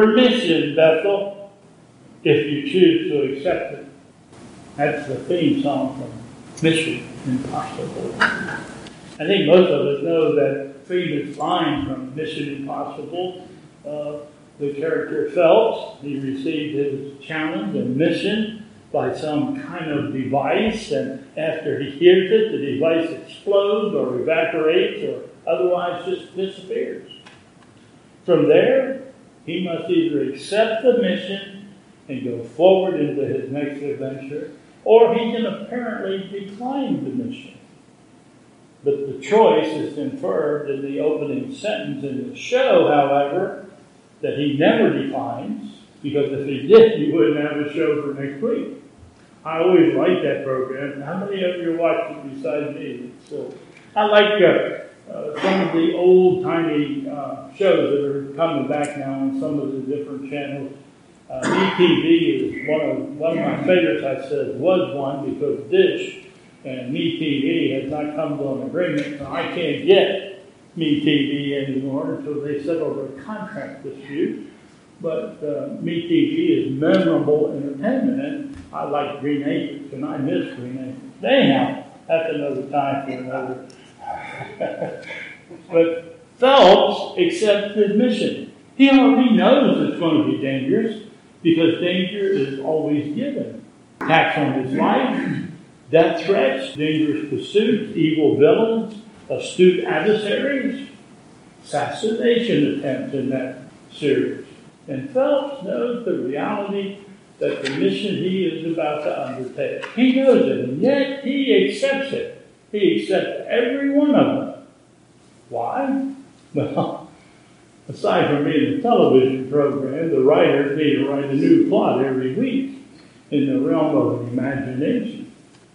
your mission, Bethel, if you choose to accept it. That's the theme song from Mission Impossible. I think most of us know that famous line from Mission Impossible. The character Phelps, he received his challenge and mission by some kind of device, and after he hears it, the device explodes or evaporates or otherwise just disappears. From there, he must either accept the mission and go forward into his next adventure, or he can apparently decline the mission. But the choice is inferred in the opening sentence in the show, however, that he never declines, because if he did, he wouldn't have a show for next week. I always like that program. How many of you watch it besides me? So I like some of the old-timey shows that are coming back now on some of the different channels. MeTV is one of my favorites. I said was one because Dish and MeTV has not come to an agreement, so I can't get MeTV anymore until they settle their contract dispute. But MeTV is memorable entertainment, and I like Green Acres, and I miss Green Acres. Anyhow, that's another time for another. But Phelps accepts his mission. He already knows it's going to be dangerous because danger is always given. Attacks on his life, death threats, dangerous pursuits, evil villains, astute adversaries, assassination attempts in that series. And Phelps knows the reality that the mission he is about to undertake. He knows it, and yet he accepts it. He accepts every one of them. Why? Well, aside from being a television program, the writers need to write a new plot every week in the realm of imagination.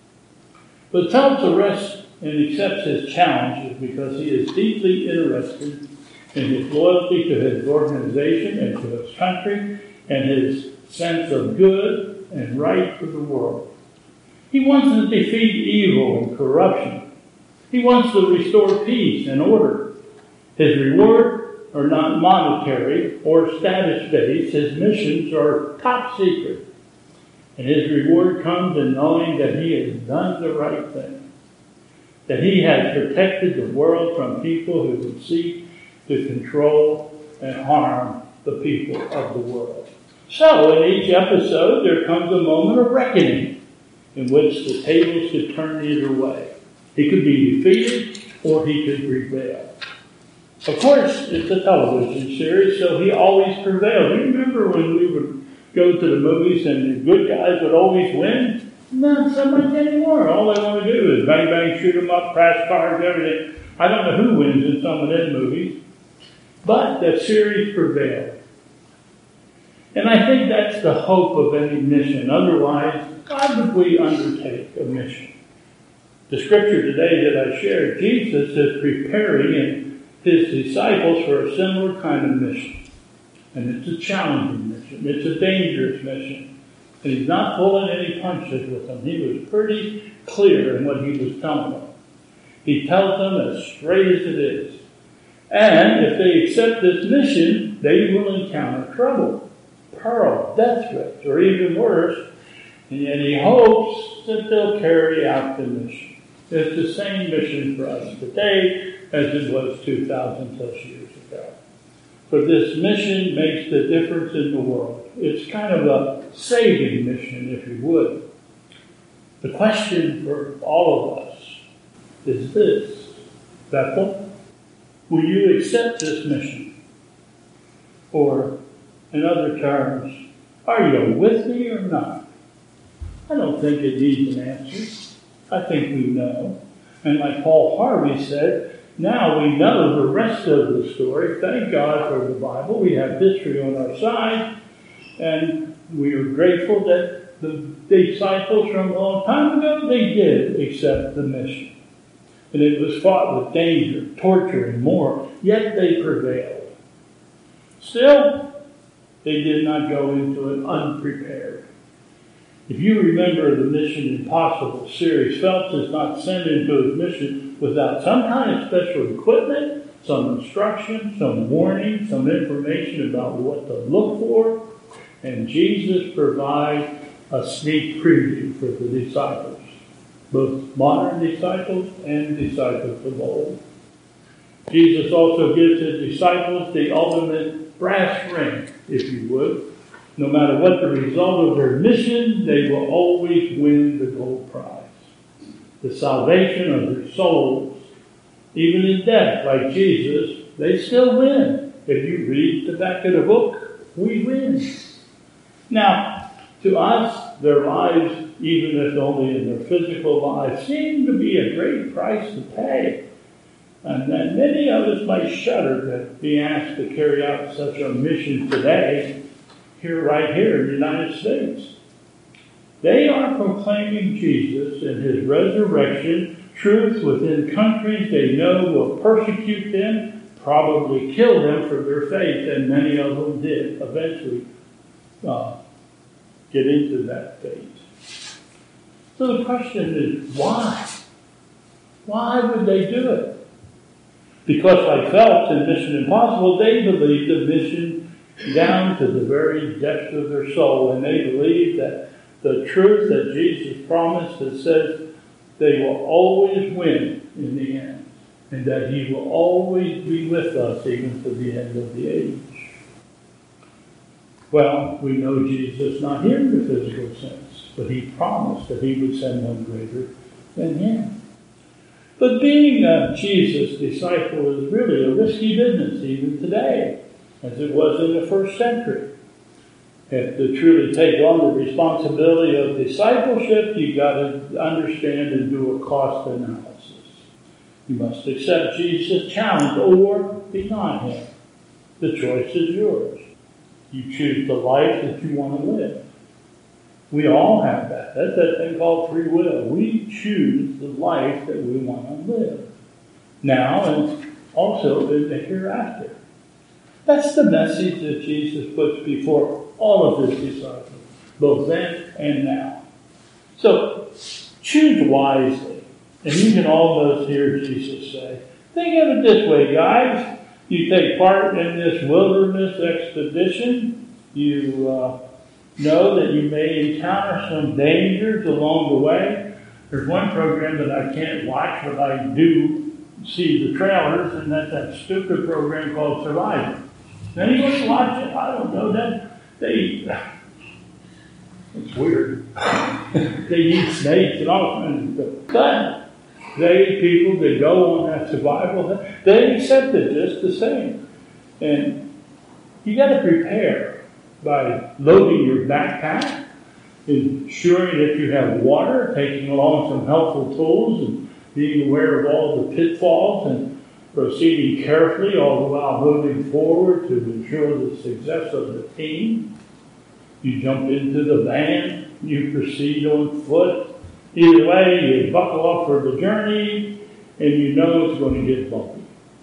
But Phelps arrests and accepts his challenges because he is deeply interested in his loyalty to his organization and to his country and his sense of good and right for the world. He wants to defeat evil and corruption. He wants to restore peace and order. His reward are not monetary or status-based. His missions are top secret. And his reward comes in knowing that he has done the right thing, that he has protected the world from people who would seek to control and harm the people of the world. So, in each episode, there comes a moment of reckoning in which the tables could turn either way. He could be defeated or he could prevail. Of course, it's a television series, so he always prevailed. You remember when we would go to the movies and the good guys would always win? Not so much anymore. All they want to do is bang, bang, shoot them up, crash cars, everything. I don't know who wins in some of those movies, but the series prevailed. And I think that's the hope of any mission. Otherwise, why would we undertake a mission? The scripture today that I shared, Jesus is preparing his disciples for a similar kind of mission. And it's a challenging mission. It's a dangerous mission. And he's not pulling any punches with them. He was pretty clear in what he was telling them. He tells them as straight as it is. And if they accept this mission, they will encounter trouble, peril, death threats, or even worse. And yet he hopes that they'll carry out the mission. It's the same mission for us today as it was 2,000 plus years ago. For this mission makes the difference in the world. It's kind of a saving mission, if you would. The question for all of us is this: Bethel, will you accept this mission? Or, in other terms, are you with me or not? I don't think it needs an answer. I think we know. And like Paul Harvey said, now we know the rest of the story. Thank God for the Bible. We have history on our side. And we are grateful that the disciples from a long time ago, they did accept the mission. And it was fought with danger, torture, and more. Yet they prevailed. Still, they did not go into it unprepared. If you remember the Mission Impossible series, Phelps is not sent into his mission without some kind of special equipment some instruction, some warning, some information about what to look for. And Jesus provides a sneak preview for the disciples, both modern disciples and disciples of old. Jesus also gives his disciples the ultimate brass ring, if you would. No matter what the result of their mission, they will always win the gold prize. The salvation of their souls, even in death, like Jesus, they still win. If you read the back of the book, we win. Now, to us, their lives, even if only in their physical lives, seem to be a great price to pay. And that many of us might shudder to be asked to carry out such a mission today, right here in the United States. They are proclaiming Jesus and his resurrection, truth within countries they know will persecute them, probably kill them for their faith, and many of them did eventually get into that faith. So the question is, why? Why would they do it? Because like Phelps in Mission Impossible, they believed the mission down to the very depths of their soul, and they believed that the truth that Jesus promised that says they will always win in the end, and that he will always be with us even to the end of the age. Well, we know Jesus not here in the physical sense, but he promised that he would send one greater than him. But being a Jesus disciple is really a risky business even today, as it was in the first century. And to truly take on the responsibility of discipleship, you've got to understand and do a cost analysis. You must accept Jesus' challenge or deny him. The choice is yours. You choose the life that you want to live. We all have that. That's that thing called free will. We choose the life that we want to live. Now and also in the hereafter. That's the message that Jesus puts before all of his disciples, both then and now. So, choose wisely. And you can almost hear Jesus say, think of it this way, guys. You take part in this wilderness expedition. You know that you may encounter some dangers along the way. There's one program that I can't watch, but I do see the trailers, and that's that stupid program called Survivor. Anybody watch it? I don't know that. It's weird. They eat snakes and all kinds of stuff. But they, people that go on that survival, they accepted just the same. And you got to prepare by loading your backpack, ensuring that you have water, taking along some helpful tools, and being aware of all the pitfalls, and proceeding carefully all the while moving forward to ensure the success of the team. You jump into the van, you proceed on foot. Either way, you buckle up for the journey, and you know it's going to get bumpy.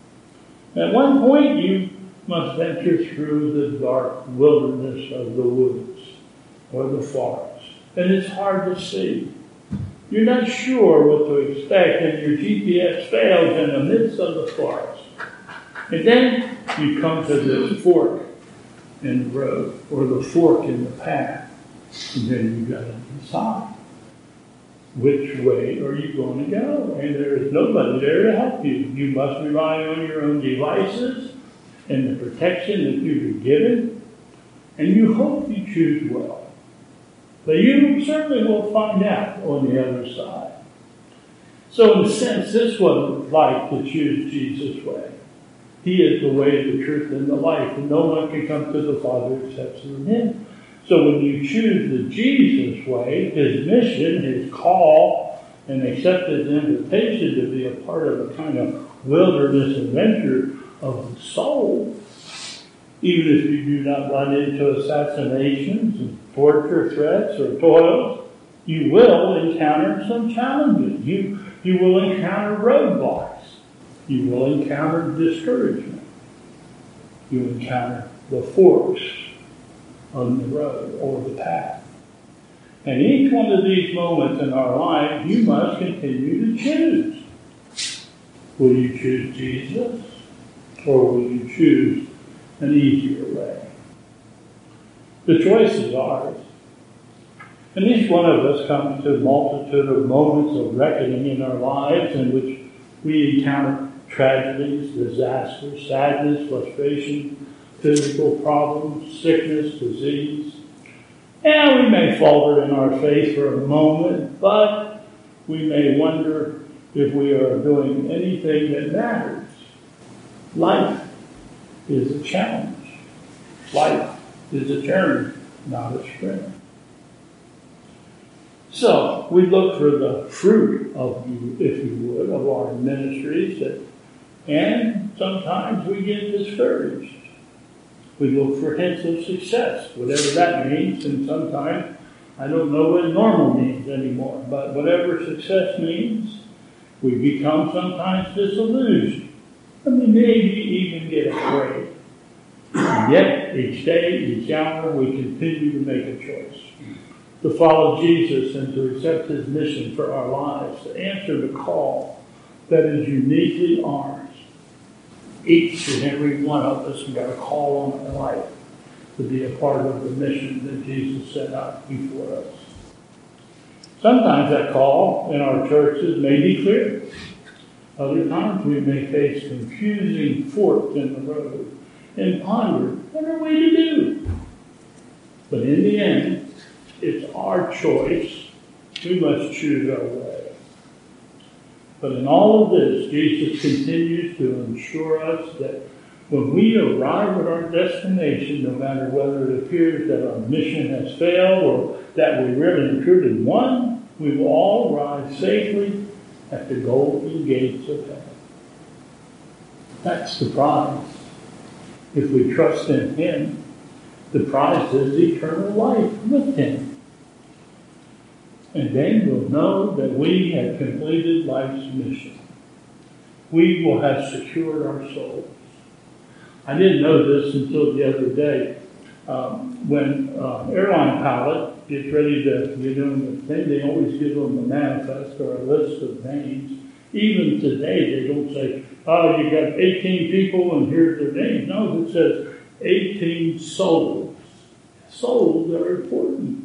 At one point, you must venture through the dark wilderness of the woods or the forest. And it's hard to see. You're not sure what to expect, and your GPS fails in the midst of the forest. And then you come to this fork in the road, or the fork in the path. And then you've got to decide which way are you going to go. And there is nobody there to help you. You must rely on your own devices and the protection that you've been given. And you hope you choose well. But you certainly will find out on the other side. So in a sense, this wasn't like to choose Jesus' way. He is the way, the truth, and the life, and no one can come to the Father except through him. So when you choose the Jesus way, his mission, his call, and accept his invitation to be a part of a kind of wilderness adventure of the soul, even if you do not run into assassinations and torture threats or toils, you will encounter some challenges. You will encounter roadblocks. You will encounter discouragement. You will encounter the forks on the road or the path. And each one of these moments in our life, you must continue to choose. Will you choose Jesus or will you choose an easier way? The choice is ours. And each one of us comes to a multitude of moments of reckoning in our lives in which we encounter tragedies, disasters, sadness, frustration, physical problems, sickness, disease. And we may falter in our faith for a moment, but we may wonder if we are doing anything that matters. Life is a challenge. Life is a journey, not a sprint. So, we look for the fruit of, if you would, of our ministries, and sometimes we get discouraged. We look for hints of success, whatever that means, and sometimes I don't know what normal means anymore, but whatever success means, we become sometimes disillusioned, and we maybe even get afraid. And yet, each day, each hour, we continue to make a choice. To follow Jesus and to accept his mission for our lives, to answer the call that is uniquely ours. Each and every one of us has got a call on our life to be a part of the mission that Jesus set out before us. Sometimes that call in our churches may be clear. Other times we may face confusing forks in the road and ponder, what are we to do? But in the end, it's our choice. We must choose our way. But in all of this, Jesus continues to ensure us that when we arrive at our destination, no matter whether it appears that our mission has failed or that we really and truly won, we will all arrive safely at the golden gates of heaven. That's the prize. If we trust in him, the prize is eternal life with him. And then we'll know that we have completed life's mission. We will have secured our souls. I didn't know this until the other day. When airline pilot gets ready to get on the thing, they always give them a manifest or a list of names. Even today, they don't say, oh, you got 18 people and here's their names. No, it says 18 souls. Souls are important.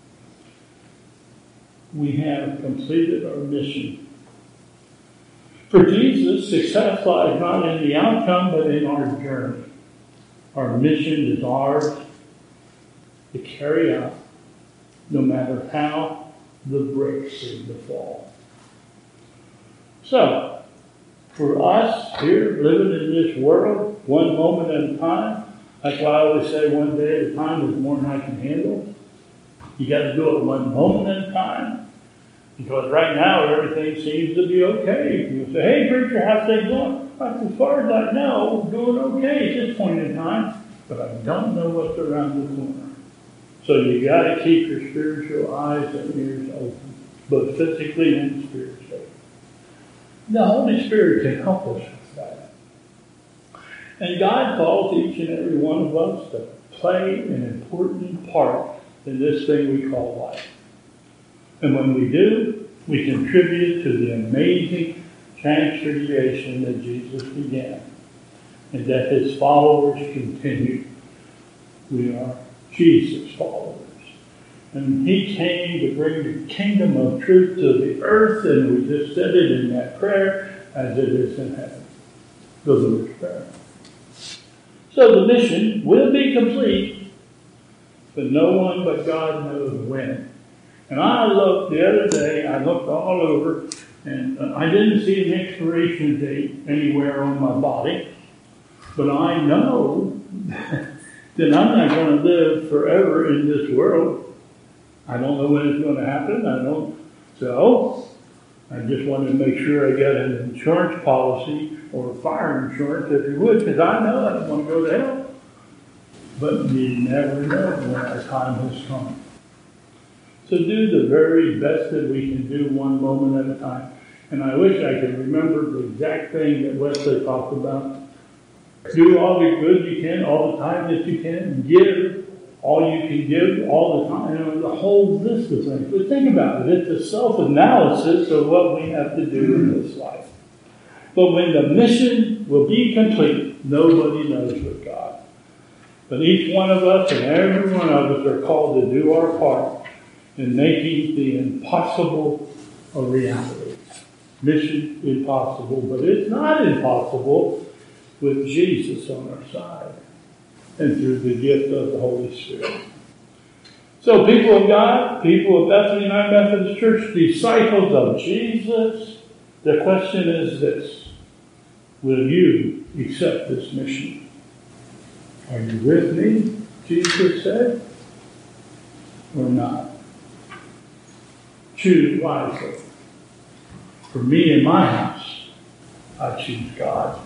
We have completed our mission. For Jesus, success lies not in the outcome, but in our journey. Our mission is ours to carry out, no matter how the bricks seem to fall. So, for us here, living in this world, one moment at a time, that's why I always say one day at a time is more than I can handle. You got to do it one moment at a time. Because right now, everything seems to be okay. You say, hey, preacher, how's things going? As far as I know, we're doing okay at this point in time. But I don't know what's around the corner. So you got to keep your spiritual eyes and ears open, both physically and spiritually. The Holy Spirit can help us with that. And God calls each and every one of us to play an important part in this thing we call life. And when we do, we contribute to the amazing transfiguration that Jesus began and that his followers continue. We are Jesus' followers. And he came to bring the kingdom of truth to the earth, and we just said it in that prayer, as it is in heaven. The Lord's Prayer. So the mission will be complete, but no one but God knows when. And I looked the other day, I looked all over, and I didn't see an expiration date anywhere on my body. But I know that I'm not going to live forever in this world. I don't know when it's going to happen. So I just wanted to make sure I got an insurance policy or fire insurance, if you would, because I know I don't want to go to hell. But you never know when our time has come. So do the very best that we can do one moment at a time. And I wish I could remember the exact thing that Wesley talked about. Do all the good you can, all the time that you can. Give all you can give, all the time. You know, the whole list of things. But think about it. It's a self-analysis of what we have to do in this life. But when the mission will be complete, nobody knows but God. But each one of us and every one of us are called to do our part in making the impossible a reality. Mission impossible, but it's not impossible with Jesus on our side and through the gift of the Holy Spirit. So people of God, people of Bethany United Methodist Church, disciples of Jesus, the question is this: will you accept this mission? Are you with me, Jesus said, or not? Choose wisely. For me and my house, I choose God.